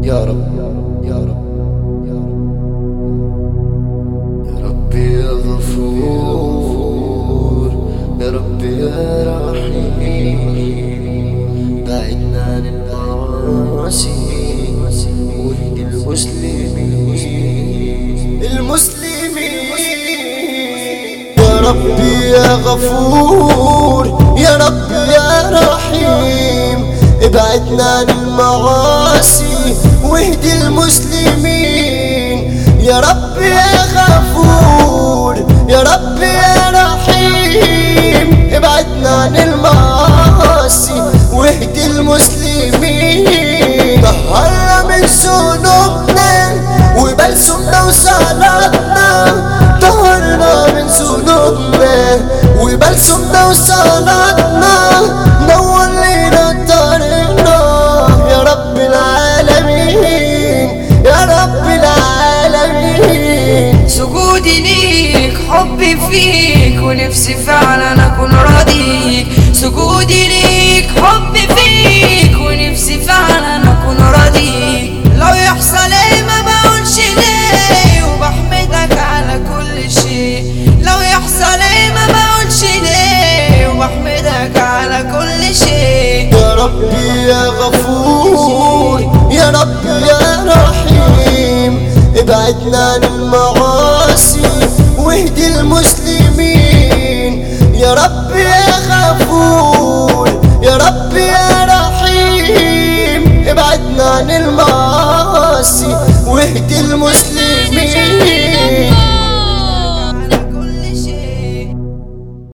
يا رب يا رب يا رب يا ربي يا غفور، يا ربي يا رحيم، بعدنا عن المعاصي واهد المسلمين. يا ربي يا غفور، يا ربي يا رحيم، ابعدنا عن المعاصي واهدي المسلمين. يا رب يا غفور، يا رب يا رحيم، ابعدنا عن المعاصي واهدي المسلمين. طهرنا من ذنوبنا وبلسمنا وصلاتنا، طهرنا من ذنوبنا وبلسمنا وصلاتنا، نور لينا طريقنا يا رب العالمين، يا رب العالمين. سجودي ليك، حبي فيك، ونفسي فعلا اكون راضيك. سجودي ليك، حبي فيك، ونفسي فعلا اكون راضيك. لو يحصل ايه ما بقولش ليه، وبحمدك على كل شيء. لو يحصل ايه ما بقولش ليه، وبحمدك على كل شيء. يا ربي يا غفور، يا ربي يا رحيم، ابعدنا عن المعاصي واهدي المسلمين. يا ربي يا غفور، يا ربي يا رحيم، ابعدنا عن المعاصي واهدي المسلمين.